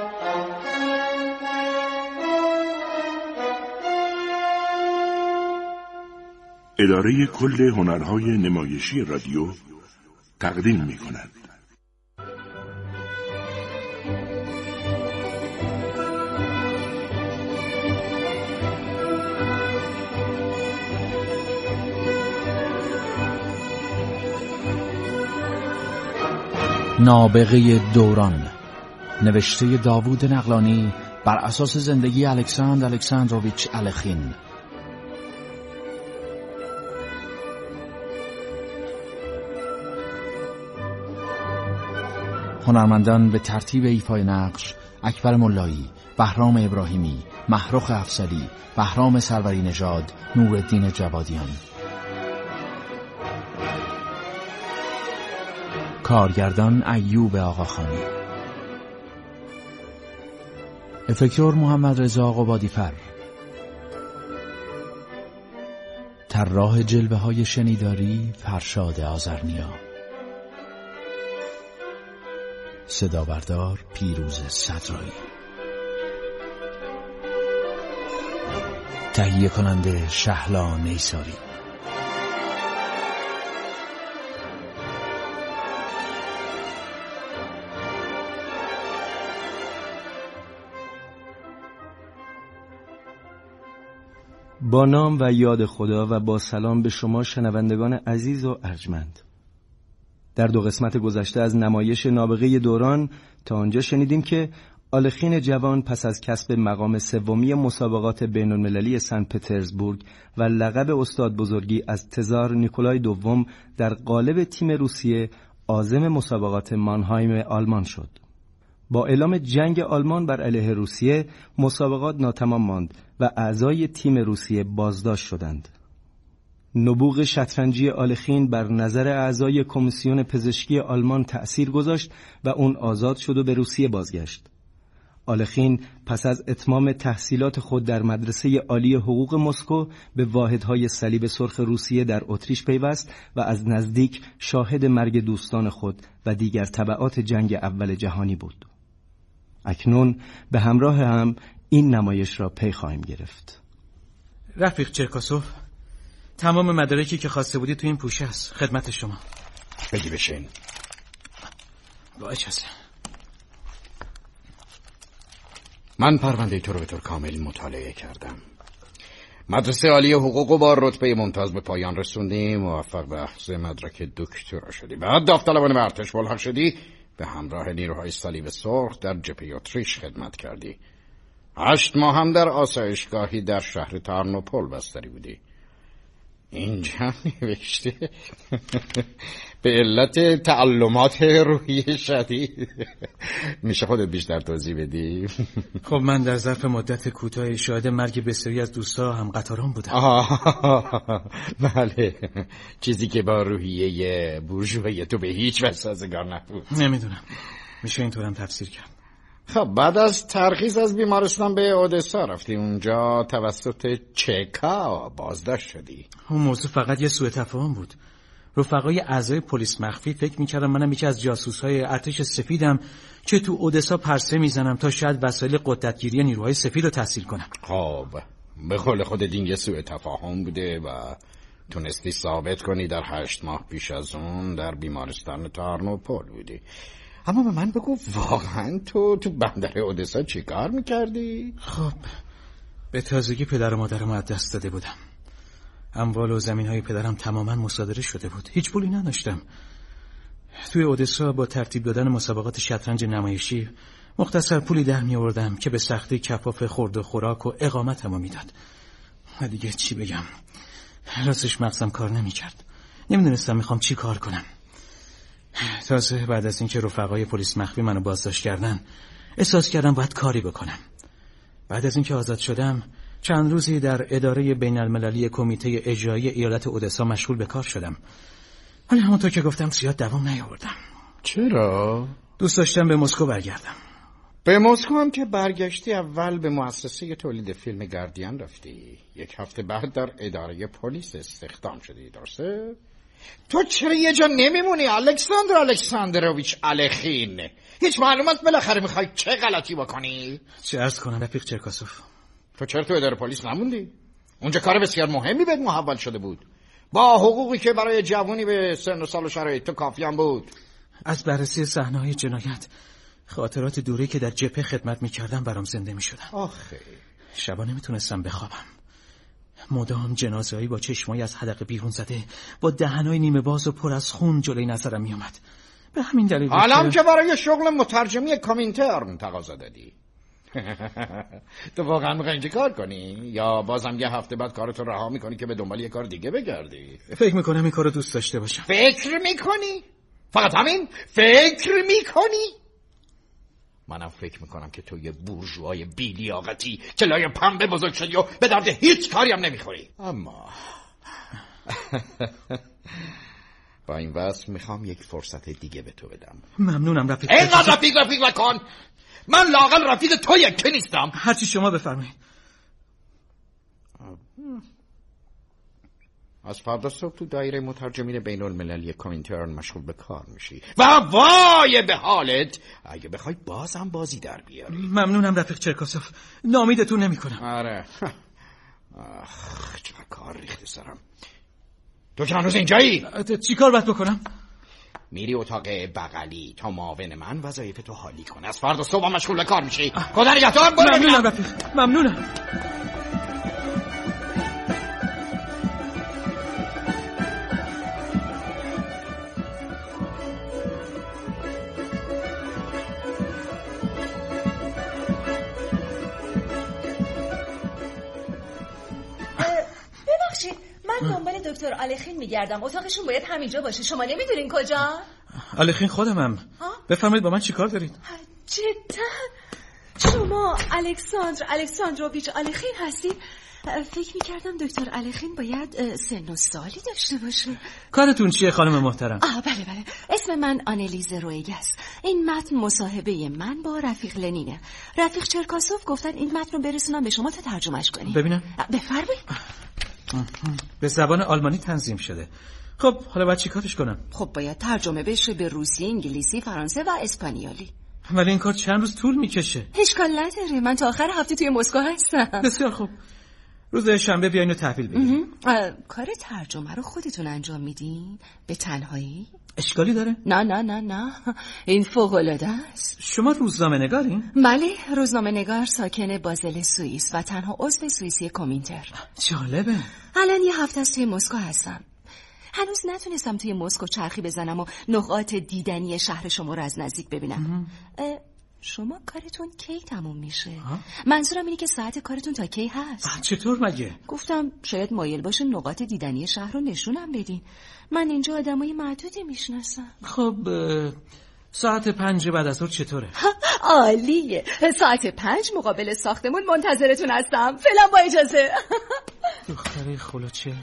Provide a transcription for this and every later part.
اداره کل هنرهای نمایشی رادیو تقدیم می‌کند. نابغه دوران، نوشته داوود نقلانی بر اساس زندگی الکساندر الکساندروویچ الخین. هنرمندان به ترتیب ایفای نقش: اکبر ملایی، بهرام ابراهیمی، محروق افضلی، بهرام سروری نژاد، نورالدین جوادیان. کارگردان ایوب آقاخانی. افکتور محمد رضا قبادی‌فر. طراح جلوه‌های شنیداری فرشاد آذرنیا. صدابردار پیروز صدرایی. تهیه کننده شهلا نیساری. با نام و یاد خدا و با سلام به شما شنوندگان عزیز و ارجمند. در 2 قسمت گذشته از نمایش نابغه دوران تا آنجا شنیدیم که آلخین جوان پس از کسب مقام 3 مسابقات بین‌المللی سن پترزبورگ و لقب استاد بزرگی از تزار نیکولای دوم در قالب تیم روسیه عازم مسابقات مانهایم آلمان شد. با اعلام جنگ آلمان بر علیه روسیه مسابقات ناتمام ماند و اعضای تیم روسیه بازداشت شدند. نبوغ شطرنجی آلخین بر نظر اعضای کمیسیون پزشکی آلمان تأثیر گذاشت و اون آزاد شد و به روسیه بازگشت. آلخین پس از اتمام تحصیلات خود در مدرسه عالی حقوق مسکو به واحدهای صلیب سرخ روسیه در اتریش پیوست و از نزدیک شاهد مرگ دوستان خود و دیگر تبعات جنگ اول جهانی بود. اکنون به همراه هم این نمایش را پی خواهیم گرفت. رفیق چرکاسوف، تمام مدارکی که خواسته بودی تو این پوشه است. خدمت شما. بگی بشین. باش هست. من پرونده تو رو به طور کامل مطالعه کردم. مدرسه عالی حقوق با رتبه ممتاز به پایان رسوندی، موفق به اخذ مدرک دکترا شدی. بعد داوطلبانه به ارتش ملحق شدی، به همراه نیروهای صلیب سرخ در جبهه اتریش خدمت کردی. 8 ماه هم در آسایشگاهی در شهر تارنوپول بستری بودی. اینجا نوشته به علت تعلمات روحی شدید. میشه خودت بیشتر توضیح بدی؟ خب من در ظرف مدت کوتاهی شاهد مرگ بسیاری از دوستا هم قطاران بودم. بله، چیزی که با روحیه بورژوایی تو به هیچ وجه سازگار نبود. نمیدونم، میشه اینطورم تفسیر کرد. خب بعد از ترخیص از بیمارستان به اودسا رفتی. اونجا توسط چکا بازداشت شدی. اون موضوع فقط یه سوء تفاهم بود. رفقای اعضای پلیس مخفی فکر می‌کردن منم یکی از جاسوس‌های ارتش سفیدم که تو اودسا پرسه میزنم تا شاید وسایل قدرتگیری نیروهای سفید رو تحصیل کنم. خب به قول خودت این یه سوء تفاهم بوده و تونستی ثابت کنی در 8 ماه پیش از اون در بیمارستان تارنوپول بودی. اما به من بگو واقعا تو بندر اودسا چی کار میکردی؟ خب به تازگی پدر و مادرم از دست داده بودم. اموال و زمین‌های پدرم تماما مصادره شده بود. هیچ پولی نداشتم. توی اودسا با ترتیب دادن مسابقات شطرنج نمایشی مختصر پولی در می‌آوردم که به سختی کفاف خورد و خوراک و اقامتمو میداد. دیگه چی بگم؟ راستش مغزم کار نمی‌کرد. نمی‌دونستم می‌خوام چی کار کنم. تازه بعد از اینکه رفقای پلیس مخفی منو بازداشت کردن احساس کردم باید کاری بکنم. بعد از اینکه آزاد شدم چند روزی در اداره بین‌المللی کمیته اجرایی ایالت اودسا مشغول به کار شدم. ولی همونطور که گفتم زیاد دوام نیاوردم. چرا؟ دوست داشتم به مسکو برگردم. به مسکو هم که برگشتی اول به مؤسسه تولید فیلم گاردین رفتی. 1 هفته بعد در اداره پلیس استخدام شدی، درسته؟ تو چرا یه جا نمیمونی الکساندر الکساندرویچ الخین؟ هیچ معلومات بالاخره میخوای چه غلطی بکنی؟ چه عرض کنم رفیق چرکاسوف؟ تو چرا تو اداره پلیس نموندی؟ اونجا کار بسیار مهمی بهت محول شده بود، با حقوقی که برای جوانی به سن و سال و شرایط تو کافی هم بود. از بررسی صحنه‌های جنایت، خاطرات دوری که در جبهه خدمت میکردم برام زنده میشدن. آخه شبا نمیتونستم بخوابم، مدام جنازه‌ای با چشمای از حدقه بیرون زده، با دهنای نیمه باز و پر از خون جلوی نظرم میومد. به همین دلیل حالا که برای شغل مترجمی کامینترن تقاضا دادی. تو واقعا میخوای اینجا کار کنی یا بازم یه هفته بعد کارتو رها میکنی که به دنبال یه کار دیگه بگردی؟ فکر میکنم این کارو دوست داشته باشم. فکر میکنی؟ فقط همین؟ فکر میکنی؟ منم فکر میکنم که تو یه بورژوای بی‌لیاقتی که لای پنبه بزرگ شدی و به درد هیچ کاری هم نمیخوری. اما با این وصف میخوام یک فرصت دیگه به تو بدم. ممنونم رفیق. اینقدر رفیق نکن. من لااقل رفیق تو یکی نیستم. هرچی شما بفرمایید. از فردا صبح تو دایره مترجمین بین المللی کامینترن مشغول به کار میشی و وای به حالت اگه بخوای بازم بازی در بیاری. ممنونم رفیق چرکاسوف، ناامیدتون نمیکنم. آره. چقدر کار ریخته سرم. تو که هنوز اینجایی؟ چی کار باید بکنم؟ میری اتاق بغلی تا معاون من وظایف تو حالی کنه. از فردا صبح مشغول به کار میشی. خدا نگهدار. ممنونم رفیق، ممنونم. من دنبال دکتر الخین میگردم. اتاقشون باید همینجا باشه. شما نمیدونین کجا؟ الخین خودمم. بفرمایید با من چیکار دارید؟ جدا شما الکساندر الکساندروویچ الخین هستید؟ فکر میکردم دکتر الخین باید سن و سالی داشته باشه. کارتون چیه خانم محترم؟ بله اسم من آنلیز رویگ است. این متن مصاحبه من با رفیق لنینه. رفیق چرکاسوف گفتن این متن رو برسونم به شما تا ترجمهش کنید. ببینم. بفرمایید. به زبان آلمانی تنظیم شده. خب حالا باید چی کارش کنم؟ خب باید ترجمه بشه به روسی، انگلیسی، فرانسه و اسپانیولی. ولی این کار چند روز طول میکشه. اشکال نداره، من تا آخر هفته توی مسکو هستم. بسیار خوب، روز شنبه بیاین و تحویل بگیرین. کار ترجمه رو خودتون انجام میدین؟ به تنهایی؟ اشکالی داره؟ نه این فوق‌العاده است. شما روزنامه نگارین؟ بله، روزنامه نگار، ساکن بازل سوئیس و تنها عضو سوئیسی کامینتر. جالبه. الان یه هفته است توی مسکو هستم. هنوز نتونستم توی مسکو چرخی بزنم و نقاط دیدنی شهر شما رو از نزدیک ببینم. شما کارتون کی تموم میشه؟ منظورم اینه که ساعت کارتون تا کی هست؟ چطور مگه؟ گفتم شاید مایل باشه نقاط دیدنی شهر رو نشونم بدین. من اینجا آدمای معدودی میشناسم. خب ساعت 5 بعد از ظهر چطوره؟ عالیه. ساعت 5 مقابل ساختمون منتظرتون هستم. فعلا با اجازه. دختره خلوچه.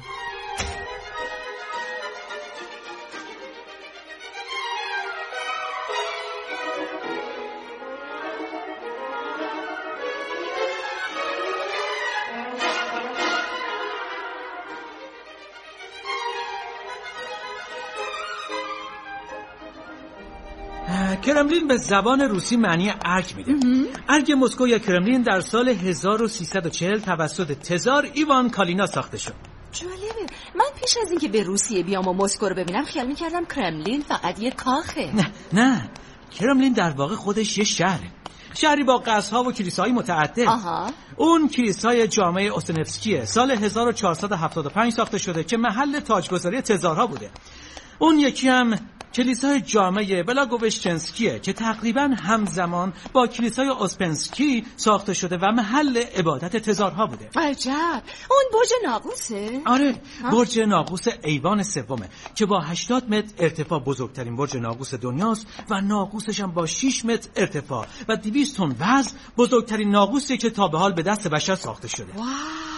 کرملین به زبان روسی معنی ارگ میده. ارگ مسکو یا کرملین در سال 1340 توسط تزار ایوان کالینا ساخته شد. جالبه. من پیش از اینکه به روسیه بیام و مسکو رو ببینم خیال میکردم کرملین فقط یه کاخه. نه کرملین در واقع خودش یه شهره. شهری با قصرها و کلیساهای متعدد. اون کلیسای جامع اوسنفسکیه، سال 1475 ساخته شده که محل تاجگذاری تزارها بوده. اون یکی هم کلیسای جامع بلاگووشچنسکیه که تقریبا همزمان با کلیسای اوسپنسکی ساخته شده و محل عبادت تزارها بوده. عجب. اون برج ناقوسه؟ آره، برج ناقوس ایوان سومه که با 80 متر ارتفاع بزرگترین برج ناقوس دنیاست و ناقوسش هم با 6 متر ارتفاع و 200 تن وزن بزرگترین ناقوسیه که تا به حال به دست بشر ساخته شده. واو،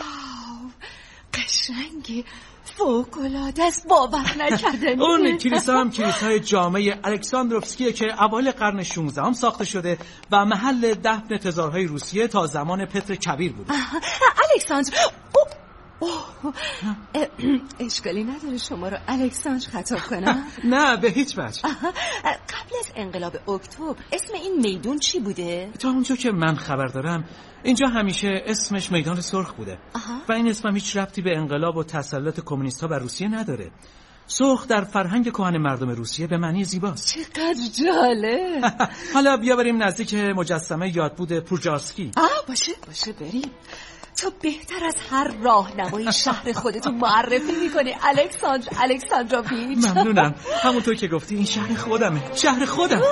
قشنگه، فوق‌العاده است، باور نکردنی. اون کلیسا هم کلیسای جامع الکساندروفسکیه که اوایل قرن 16 هم ساخته شده و محل دفن تزارهای روسیه تا زمان پتر کبیر بوده. الکساندر، اشکالی نداره شما رو الکساندر خطاب کنم؟ نه به هیچ وجه. قبل از انقلاب اکتبر اسم این میدون چی بوده؟ تا اونجا که من خبر دارم اینجا همیشه اسمش میدان سرخ بوده. و این اسم هیچ ربطی به انقلاب و تسلط کمونیست‌ها بر روسیه نداره. سرخ در فرهنگ کهن مردم روسیه به معنی زیباست. چقدر جالب. حالا بیا بریم نزدیک مجسمه یادبود پورژاسکی. باشه بریم. تو بهتر از هر راهنمای شهر خودتو معرفی میکنی الکساندروویچ. ممنونم. همونطور که گفتی این شهر خودمه. شهر خودم.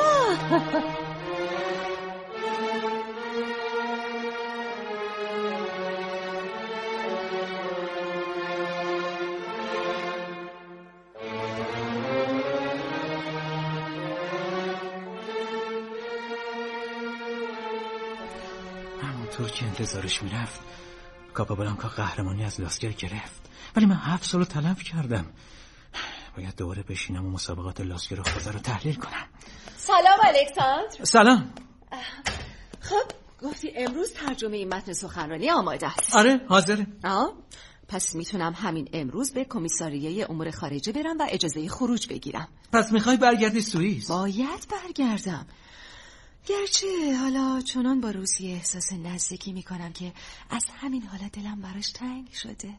همونطور که انتظارش میرفت کاپابلانکا قهرمانی از لاسگر گرفت، ولی من 7 سال تلف کردم. باید دوباره بشینم و مسابقات لاسگر خود رو تحلیل کنم. سلام الکساندر. سلام. خب گفتی امروز ترجمه این متن سخنرانی آماده است؟ آره حاضره. پس میتونم همین امروز به کمیساریه امور خارجه برم و اجازه خروج بگیرم. پس میخوای برگردی سوئیس؟ باید برگردم، گرچه حالا چنان با روسیه احساس نزدیکی میکنم که از همین حالا دلم براش تنگ شده.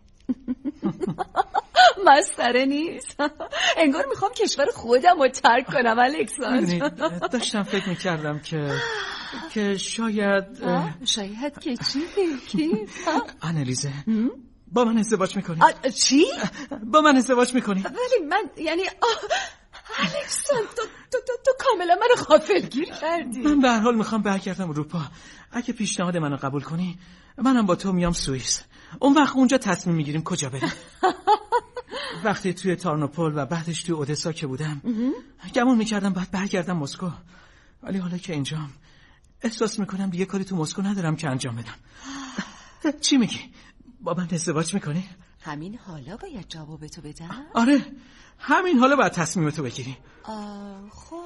مسخره نیست. انگار میخوام کشور خودم رو ترک کنم الکساندر. داشتم فکر میکردم که شاید که چی؟ آنالیزه با من ازدواج میکنی؟ چی؟ با من ازدواج میکنی؟ ولی من یعنی الکساندر تو کاملا منو غافلگیر کردی. من به هر حال میخوام برگردم اروپا. اگه پیشنهاد منو قبول کنی منم با تو میام سوئیس. اون وقت اونجا تصمیم میگیریم کجا بریم. وقتی توی تارنوپول و بعدش توی اودسا که بودم گمون میکردم باید برگردم مسکو، ولی حالا که اینجام احساس میکنم دیگه کاری تو مسکو ندارم که انجام بدم. چی میگی؟ با من ازدواج میکنی؟ همین حالا باید جواب تو بدم؟ آره همین حالا باید تصمیم تو بگیری. خب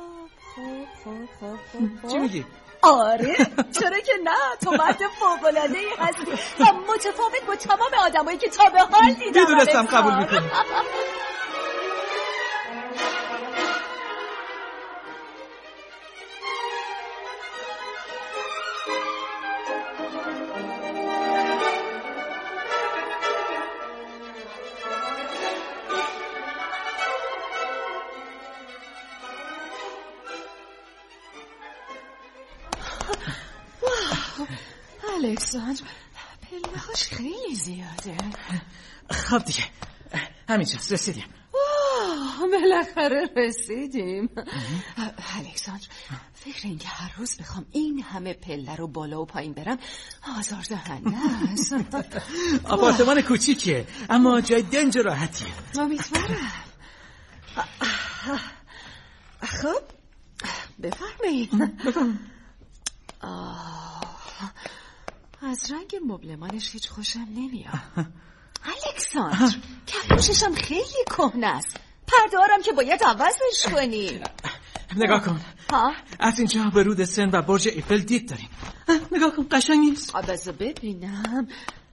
چی میگی؟ آره چرا که نه، تو مرد فوق‌العاده‌ای هستی و متفاوت با تمام آدمایی که تا به حال دیدم. میدونستم قبول میکنی. الکساندر پله‌هاش خیلی زیاده. خب دیگه همینجاست، رسیدیم. بالاخره رسیدیم. الکساندر فکر این که هر روز بخوام این همه پله رو بالا و پایین برم آزاردهنده است. آپارتمان کوچیکیه اما جای دنج راحتیه. امیدوارم. خب بفرمایید. از رنگ مبلمانش هیچ خوشم نمیاد. الکساندر کفششم خیلی کهنه است. پردارم که باید عوضش کنی. نگاه کن. از اینجا به رود سن و برج ایفل دید داریم. نگاه کن قشنگ نیست؟ بذار ببینم.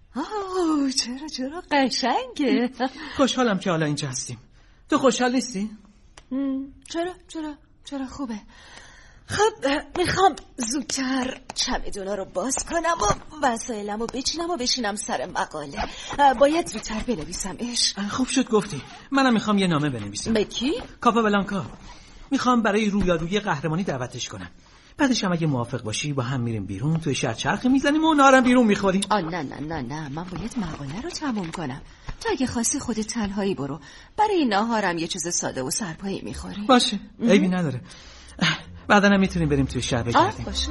چرا قشنگه. خوشحالم که حالا اینجا هستیم. تو خوشحال نیستی؟ چرا خوبه. خب میخوام زودتر چمدونا رو باز کنم و وسایلم رو بچینم و بشینم سر مقاله. باید زودتر بنویسمش. خوب شد گفتی. منم میخوام یه نامه بنویسم. به کی؟ کاپابلانکا. میخوام برای رویارویی قهرمانی دعوتش کنم. بعدش هم اگه موافق باشی با هم میریم بیرون، توی شهر چرخی میزنیم و نهارم بیرون میخوریم. نه من باید مقاله رو تموم کنم. تو اگه خواستی خودت تنهایی برو. برای نهارم یه چیز ساده و سرپایی میخوریم. باشه عیبی نداره. بعدا هم میتونیم بریم توی شهر بگردیم. باشه.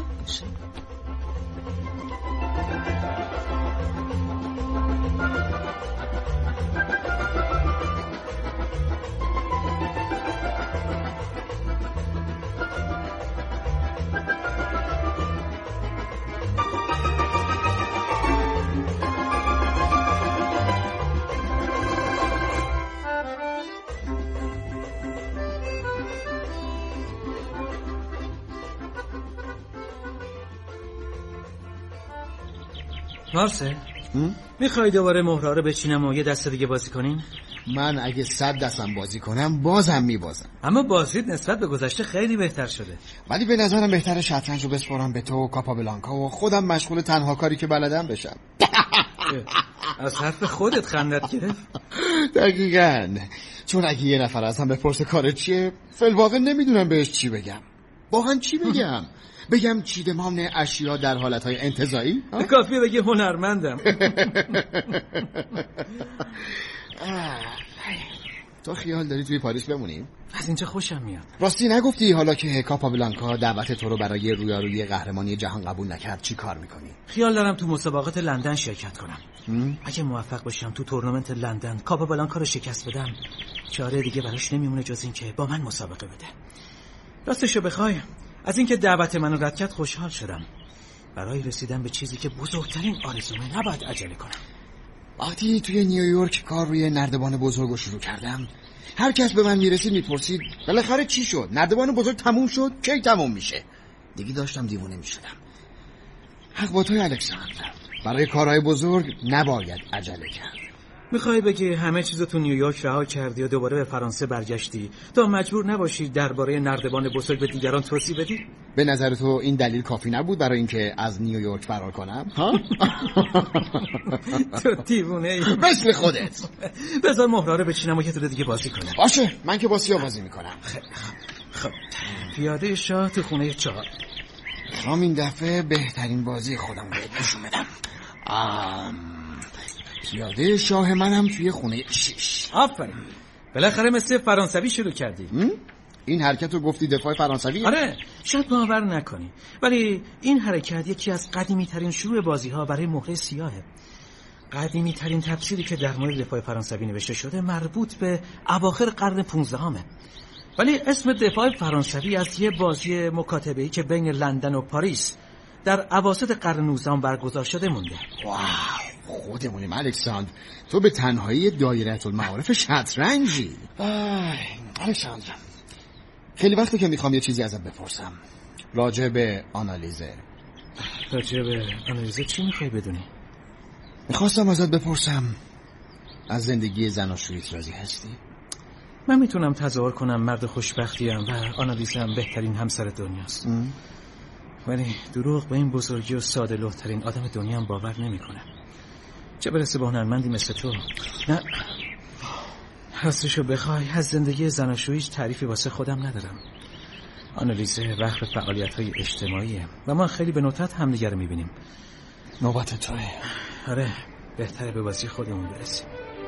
مارسل میخوای دوباره مهرا رو بچینم و یه دست دیگه بازی کنیم؟ من اگه 100 دستم بازی کنم بازم میبازم. اما بازیت نسبت به گذشته خیلی بهتر شده. ولی به نظرم بهتره شطرنج رو بسپارم به تو و کاپابلانکا و خودم مشغول تنها کاری که بلدم بشم. از حرف خودت خندت گرفت؟ دقیقاً، چون اگه یه نفر از هم بپرسه کارت چیه، فی‌الواقع نمیدونم بهش چی بگم. واقعا چی بگم؟ بگم چیدمان اشیا در حالتهای انتزاعی؟ کافیه بگی هنرمندم. تو خیال داری توی پاریس بمونیم؟ از اینجا خوشم میاد. راستی نگفتی حالا که کاپابلانکا دعوت تو رو برای رویارویی قهرمانی جهان قبول نکرد چی کار میکنی؟ خیال دارم تو مسابقات لندن شرکت کنم. اگه موفق باشم تو تورنمنت لندن کاپابلانکا رو شکست بدم، چاره دیگه براش نمیمونه جز این که با من مسابقه بده. راستشو بخوای از اینکه دعوت منو رد کرد خوشحال شدم. برای رسیدن به چیزی که بزرگترین آرزومه نباید عجله کنم. وقتی توی نیویورک کار روی نردبان بزرگ رو شروع کردم، هر کس به من میرسید میپرسید بالاخره چی شد؟ نردبان بزرگ تموم شد؟ کی تموم میشه؟ دیگه داشتم دیوونه میشدم. حق با توی الکساندر، برای کارهای بزرگ نباید عجله کرد. میخوای بگی همه چیزو تو نیویورک رها کردی و دوباره به فرانسه برگشتی تا مجبور نباشی درباره نردبان بزرگ به دیگران توضیح بدی؟ به نظر تو این دلیل کافی نبود برای اینکه از نیویورک فرار کنم؟ ها؟ تو دیوونه ای. مثل خودت. بذار مهرا رو بچینم و یه طور دیگه بازی کنم. باشه، من که با سیاه بازی میکنم. خب پیاده شاه تو خونه 4. میخوام این دفعه بهترین بازی خودم رو نشون بدم. پیاده شاه منم توی خونه 6. آفرین، بالاخره مثل فرانسوی شروع کردی. این حرکت رو گفتی دفاع فرانسوی؟ آره، شاید باور نکنی ولی این حرکت یکی از قدیمی ترین شروع بازی ها برای مهره سیاهه. قدیمی ترین تفسیری که در مورد دفاع فرانسوی نوشته شده مربوط به اواخر قرن 15 ولی اسم دفاع فرانسوی از یه بازی مکاتبه‌ای که بین لندن و پاریس در اواسط قرن 19 برگزار شده مونده. واو، خودمونیم الکساندر. تو به تنهایی دایره المعارف شطرنجی. الکساندر، خیلی وقته که میخوام یه چیزی ازت بپرسم راجع به آنالیزه. راجع به آنالیزه چی میخوای بدونی؟ میخواستم ازت بپرسم از زندگی زناشوییت راضی هستی؟ من میتونم تظاهر کنم مرد خوشبختیم و آنالیزم بهترین همسر دنیاست. ولی دروغ به این بزرگی و ساده لوح‌ترین آدم دنیا هم باور نمیکنه. چه برسه به هنرمندی مثل تو. نه، راستشو بخوای از زندگی زناشوییش تعریفی واسه خودم ندارم. آنالیزه وقت فعالیت‌های اجتماعیه و ما خیلی به ندرت همدیگه رو میبینیم. نوبت توئه. آره، بهتره به بازی خودمون برسیم.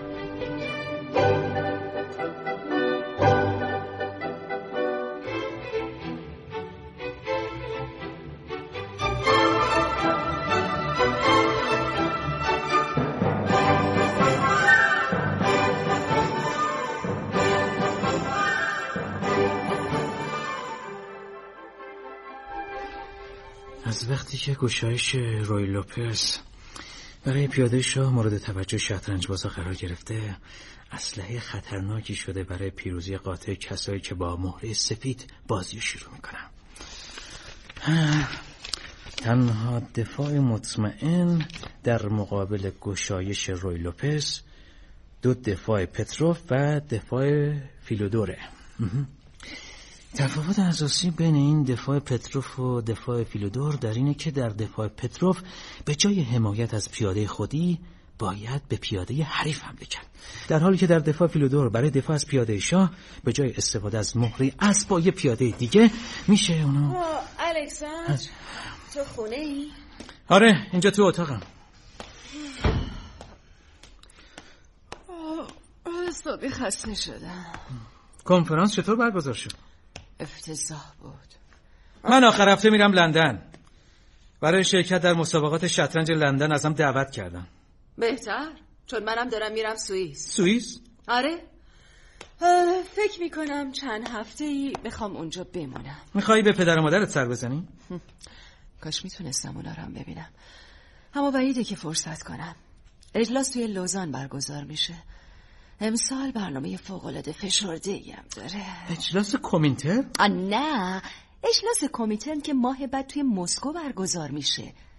از وقتی که گشایش روی لوپز برای پیاده شاه مورد توجه شطرنج بازا قرار گرفته، اسلحه خطرناکی شده برای پیروزی قاطع کسایی که با مهره سفید بازی شروع میکنن. تنها دفاع مطمئن در مقابل گشایش روی لوپز 2 دفاع پتروف و دفاع فیلودوره. تفاوت اساسی بین این دفاع پتروف و دفاع فیلودور در اینه که در دفاع پتروف به جای حمایت از پیاده خودی باید به پیاده حریف حمله کرد، در حالی که در دفاع فیلودور برای دفاع از پیاده شاه به جای استفاده از مهره اسب با یه پیاده دیگه میشه اونو. الکساندر، تو خونه ای؟ آره، اینجا تو اتاقم. صبحی خسته شدم. کنفرانس چطور برگزار شد؟ افتضاح بود. من آخر هفته میرم لندن. برای شرکت در مسابقات شطرنج لندن ازم دعوت کردن. بهتر، چون منم دارم میرم سوئیس. سوئیس؟ آره. فکر میکنم چند هفته‌ای بخوام اونجا بمونم. میخوایی به پدر و مادرت سر بزنی؟ کاش میتونستم اونا رو هم ببینم، اما بعیده که فرصت کنم. اجلاس توی لوزان برگزار میشه. امسال برنامه فوق‌العاده فشرده‌ای هم داره. اجلاس کمیتر؟ نه، اجلاس کمیتر که ماه بعد توی مسکو برگزار میشه.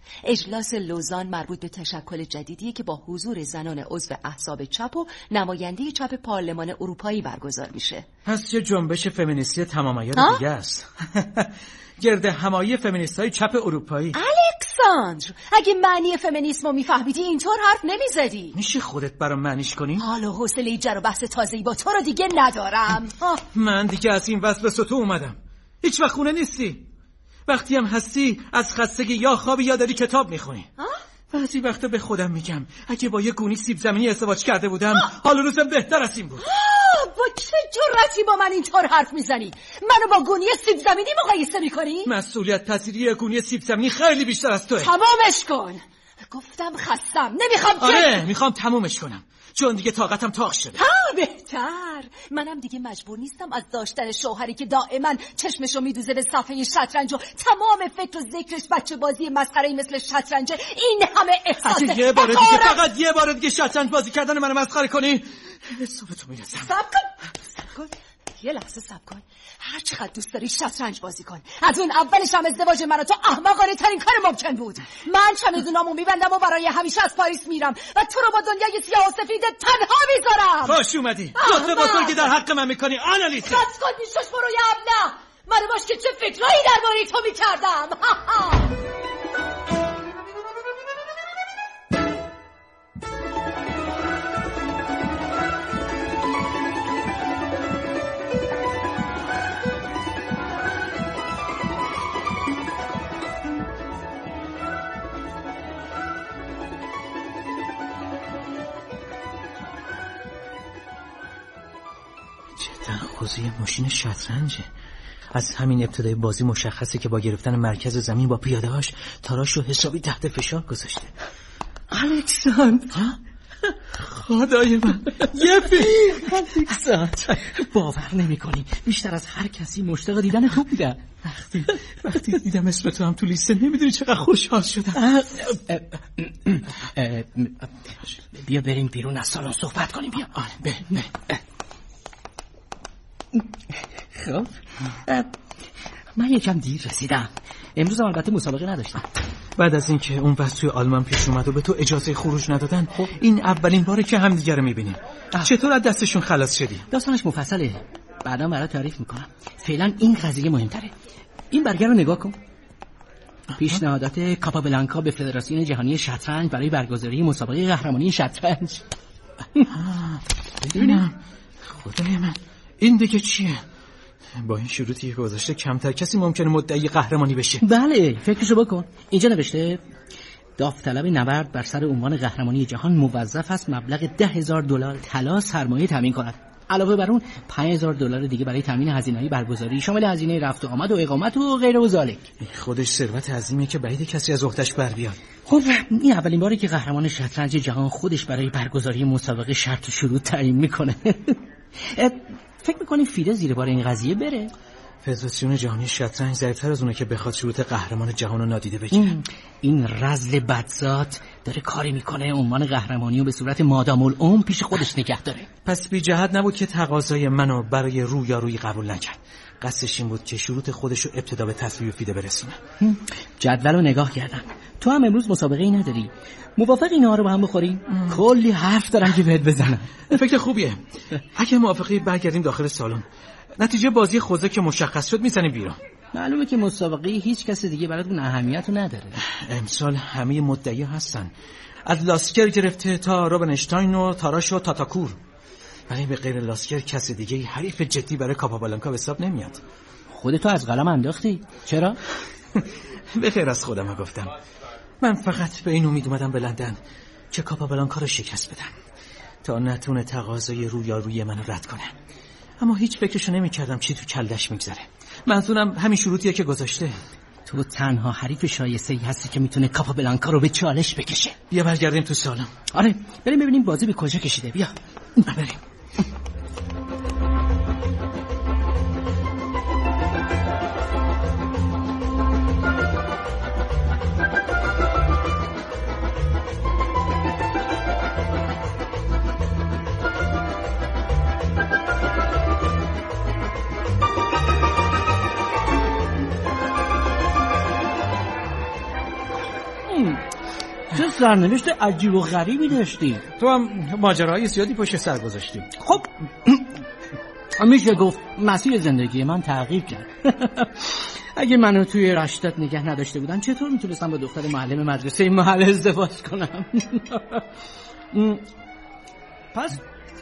اجلاس لوزان مربوط به تشکل جدیدیه که با حضور زنان عضو احزاب چپ و نماینده چپ پارلمان اروپایی برگزار میشه. پس یه جنبش فمینیستی تمام عیار دیگه است. گرد همایی فمینیست‌های چپ اروپایی. الکساندر، اگه معنی فمینیسم رو میفهمیدی اینطور حرف نمیزدی. میشه خودت برام معنیش کنی؟ حالا حوصله جر و بحث تازه‌ای با تو رو دیگه ندارم. من دیگه از این وصل سطو اومدم. هیچ وقت خونه نیستی. وقتی هم هستی از خستگی یا خوابی یا داری کتاب میخونی. بعضی وقتا به خودم میگم اگه با یه گونی سیب زمینی ازدواج کرده بودم حال روزم بهتر از این بود. با چه جرأتی با من اینطور حرف میزنی؟ منو با گونی سیب زمینی مقایسه میکنی؟ مسئولیت پذیری گونی سیب زمینی خیلی بیشتر از توئه. تمامش کن. گفتم خستم، نمیخوام. آره میخوام تمومش کنم چون دیگه طاقتم تاق شده. بهتر. منم دیگه مجبور نیستم از داشتن شوهری که دائما چشمشو میدوزه به صفحه شطرنج و تمام فکر و ذکرش بچه بازی مسخره‌ای مثل شطرنج. این همه احساس یه بار دیگه، فقط یه بار دیگه شطرنج بازی کردن منو مسخره کنی حسابتو میرسم. صبر کن. یه لحظه صبر کن. هر چقدر دوست داری شطرنج بازی کن. از اون اولش هم ازدواج من و تو احمقانه ترین کار ممکن بود. من چمدونامو میبندم و برای همیشه از پاریس میرم و تو رو با دنیای سیاه و سفید تنها میذارم. خوش اومدی. لطف بزرگی در حق من میکنی آنالیزا. خط کن میشوش بروی ابله. منو باش که چه فکرایی درباره تو میکردم. خوزی ماشین شطرنجه. از همین ابتدای بازی مشخصه که با گرفتن مرکز زمین با پیاده‌اش تاراش رو حسابی تحت فشار گذاشته. الکساندر، خدای من، یه الکساندر، باور نمی‌کنی بیشتر از هر کسی مشتاق دیدن تو بودم. وقتی دیدم اسم تو هم تو لیسته نمیدونی چقدر خوشحال شدم. بیا بریم بیرون از سالن صحبت کنیم. بیا. خب من یکم دیر رسیدم. امروز هم البته مسابقه نداشتم. بعد از اینکه اون وقت توی آلمان پیش اومد و به تو اجازه خروج ندادن، این اولین باره که همدیگه رو میبینیم. چطور از دستشون خلاص شدی؟ داستانش مفصله، بعدا برات تعریف میکنم. فعلا این قضیه مهمتره. این برگر رو نگاه کن. پیشنهادات کاپابلانکا به فدراسیون جهانی شطرنج برای برگزاری مسابقه قهرمانی شطرنج. ببینم. خدای من، این دیگه چیه؟ با این شروطی که گذاشته کمتر کسی ممکنه مدعی قهرمانی بشه. بله، فکرشو بکن. اینجا نوشته داوطلب نبرد بر سر عنوان قهرمانی جهان موظف است مبلغ $10,000 طلا سرمایه تامین کند. علاوه بر اون $5,000 دیگه برای تامین هزینه‌های برگزاری شامل هزینه رفت و آمد و اقامت و غیره و ذالک. خودش ثروت عظیمیه که بعید کسی از عهده‌اش بر بیاد. خب این اولین باره که قهرمان شطرنج جهان خودش برای برگزاری مسابقه شرط و شروط تعیین میکنه. فکر میکنی فیده زیر بار این قضیه بره؟ فدراسیون جهانی شطرنج ضعیف‌تر از اونه که بخواد شروط قهرمان جهان رو نادیده بگیره. این رذل بدذات داره کاری میکنه عنوان قهرمانی رو به صورت مادام العمر پیش خودش نگه داره. پس بی جهت نبود که تقاضای منو برای رویارویی قبول نکرد. قصدش این بود که شروط خودش رو ابتدا به تصویب فیده برسونه. جدول رو نگاه کردم. تو هم امروز مسابقه‌ای نداری. موافق اینا رو با هم بخوریم؟ کلی حرف دارم که بهت بزنم. فکر خوبیه. اگه موافقی برگردیم داخل سالن. نتیجه بازی خوزه که مشخص شد میزنیم بیرون. معلومه که مسابقه هیچ کس دیگه براتون اهمیت نداره. امسال همه مدعی هستن. از لاسکر گرفته تا روبنشتاین و تاراش و تاتاکور. ولی به غیر لاسکر کس دیگه حریف جدی برای کاپابلانکا به حساب نمیاد. خودتو از قلم انداختی؟ چرا؟ به غیر از خودم گفتم. من فقط به این امید اومدم به لندن که کاپابلانکا رو شکست بدم تا نتونه تقاضای رویارویی منو رد کنه. اما هیچ فکرشو نمی‌کردم چی تو کلش میگذره. منظورم همین شروطیه که گذاشته. تو تنها حریف شایسته‌ای هستی که میتونه کاپابلانکا رو به چالش بکشه. بیا برگردیم تو سالن. آره، بریم ببینیم بازی به کجا کشیده. بیا بریم. چه سرنوشت عجیب و غریبی داشتی. تو هم ماجراهای زیادی پشت سر گذاشتی. خب میشه گفت مسیر زندگی من تغییر کرد. اگه منو توی رشتت نگه نداشته بودن چطور میتونستم با دختر معلم مدرسه این محل ازدواج کنم؟ پس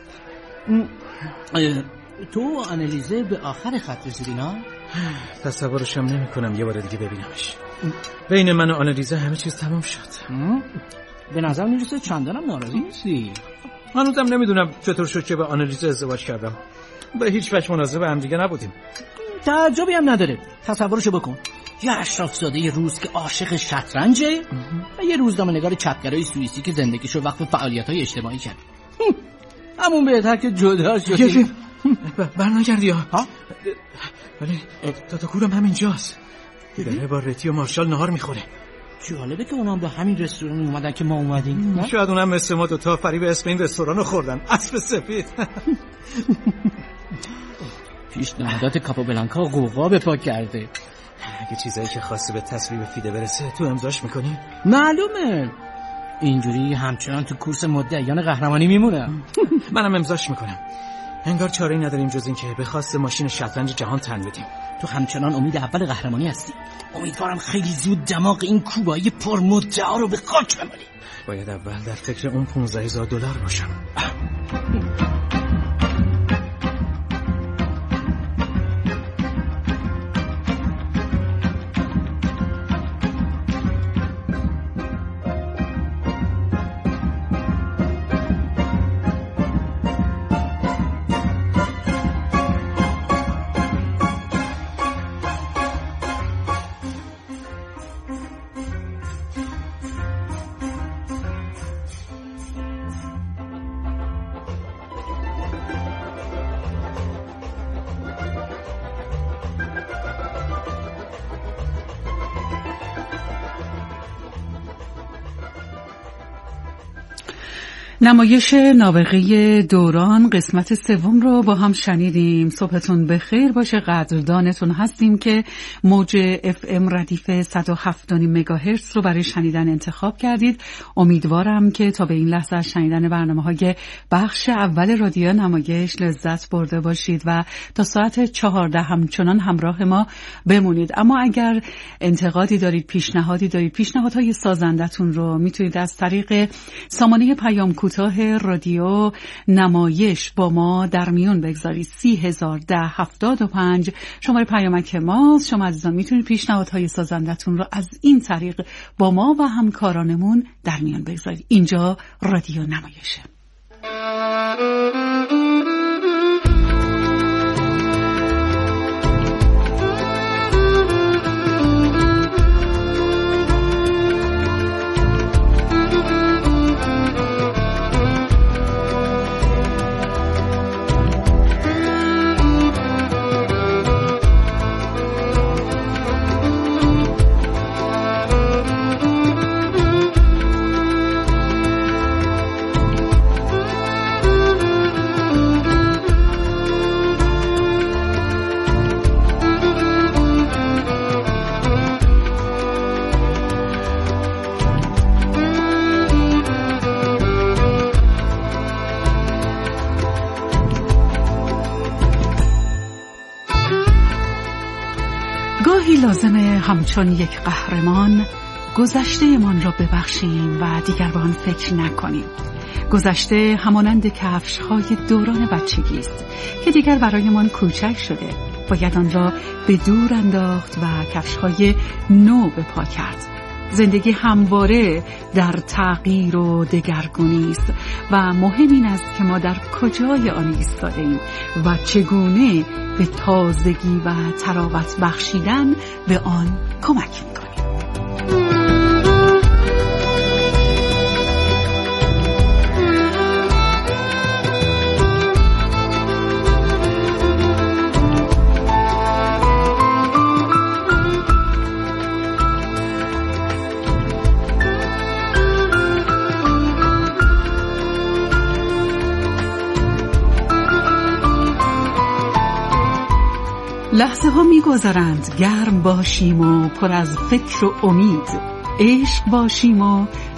تو آنالیزه به آخر خط رسیدی نه؟ تصورشم نمی کنم یه بار دیگه ببینمش. بین من و آنالیزه همه چیز تمام شد. به نظر میرسه چندانم ناراضی نیستی. هنوزم نمیدونم چطور شد که با آنالیزه ازدواج کردم. به هیچ وجه مناسب هم دیگه نبودیم. تعجبی هم نداره. تصورشو بکن، یه اشرافزاده روس که عاشق شطرنجه و یه روزنامه‌نگار چپگرای سوئیسی که زندگیشو وقف فعالیت‌های اجتماعی کرد. همون بهتر که جدا شدیم. برنگردی ها؟ ولی تاتاکورم همینجاست. داره با رتی و مارشال نهار میخوره. جالبه که اونام به همین رستوران اومدن که ما اومدیم. شاید اونم مثل ما دوتا فریب اسم این رستوران رو خوردن. اسب سفید. پیشنهادات کاپابلانکا قوقا به پا کرده. اگه چیزایی که خواسته به تصویب فیده برسه تو امضاش میکنی؟ معلومه. اینجوری همچنان تو کورس مدعیان قهرمانی میمونم. منم امضاش میکنم. انگار چاره‌ای نداریم جز این که به خواست ماشین شطرنج جهان تن بدیم. تو همچنان امید اول قهرمانی هستی. امیدوارم خیلی زود دماغ این کوبایی پرمدعا رو به خاک بمالی. باید اول در فکر اون $15,000 باشم. نمایش نابغه دوران قسمت سوم رو با هم شنیدیم. صبحتون بخیر باشه. قدردانتون هستیم که موج FM ردیف 107.5 مگاهرتز رو برای شنیدن انتخاب کردید. امیدوارم که تا به این لحظه از شنیدن برنامه‌های بخش اول رادیو نمایش لذت برده باشید و تا ساعت 14 همچنان همراه ما بمونید. اما اگر انتقادی دارید، پیشنهادی دارید، پیشنهادهای سازندتون رو میتونید از طریق سامانه پیام کوتاه رادیو نمایش با ما در میون بگذارید. 301075 شماره پیامک ماست. شما عزیزان میتونید پیشنهادهای سازندتون رو از این طریق با ما و همکارانمون در میون بگذارید. اینجا رادیو نمایشه. لازمه همچون یک قهرمان گذشته من را ببخشیم و دیگر به آن فکر نکنیم. گذشته همانند کفش‌های دوران بچگی است که دیگر برای من کوچک شده. باید آن را به دور انداخت و کفش‌های نو به پا کرد. زندگی همواره در تغییر و دگرگونی است و مهم این است که ما در کجای آن ایستاده‌ایم و چگونه به تازگی و تراوت بخشیدن به آن کمک می‌کنیم. لحظه ها می گذرند، گرم باشیم و پر از فکر و امید، عشق باشیم و